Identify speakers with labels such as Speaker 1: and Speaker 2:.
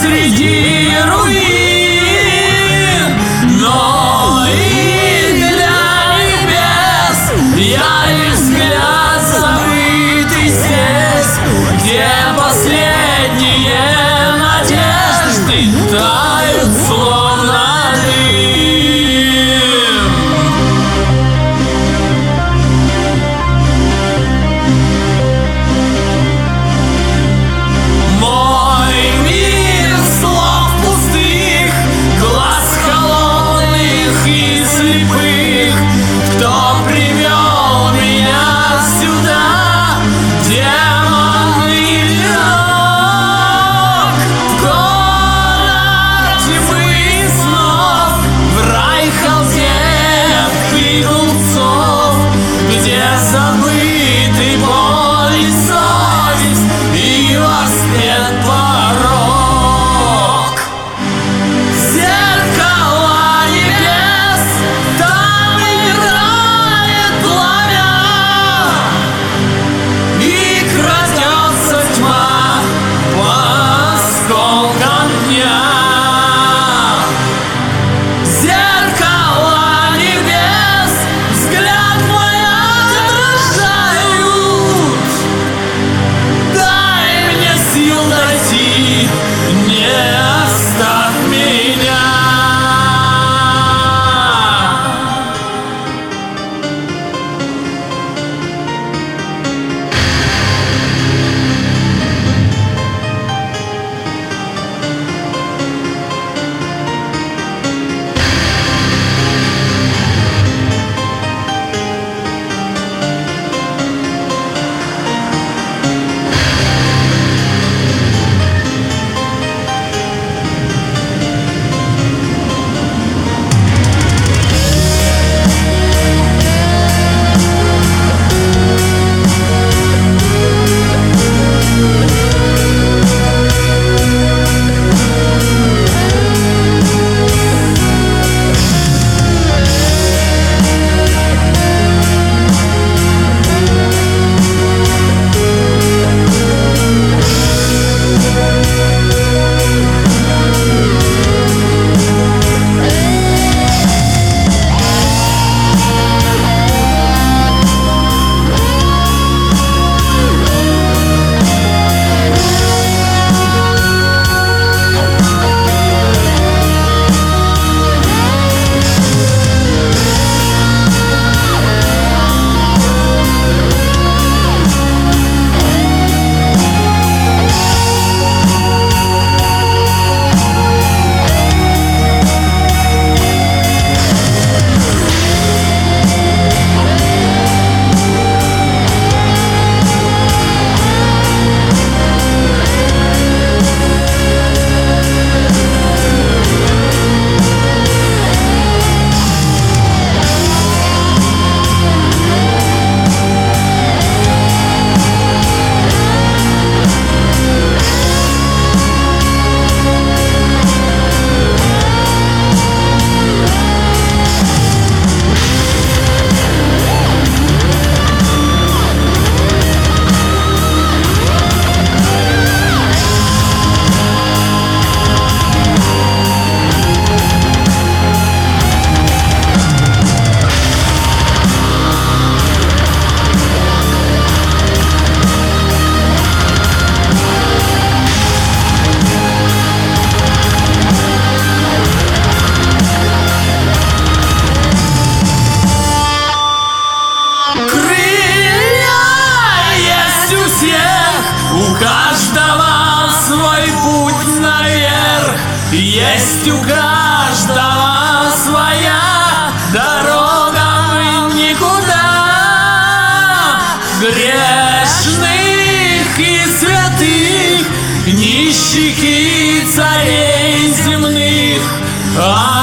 Speaker 1: среди руин, но и для небес я лишь взгляд забытый здесь, где последние надежды тают словно дым. Мой мир слов пустых, глаз холодных и слепых. Кто привел меня сюда? Демон или рок? Город тьмы и снов, в рай халдеев и глупцов, где забыты боль и совесть и во след порок. Зеркала небес, там играет пламя, и крадется тьма по осколкам дня. Зеркала небес, взгляд мой отражают. Дай мне сил дойти, не оставь меня. У каждого свой путь наверх, есть у каждого своя дорога в никуда. Грешных и святых, нищих и царей земных,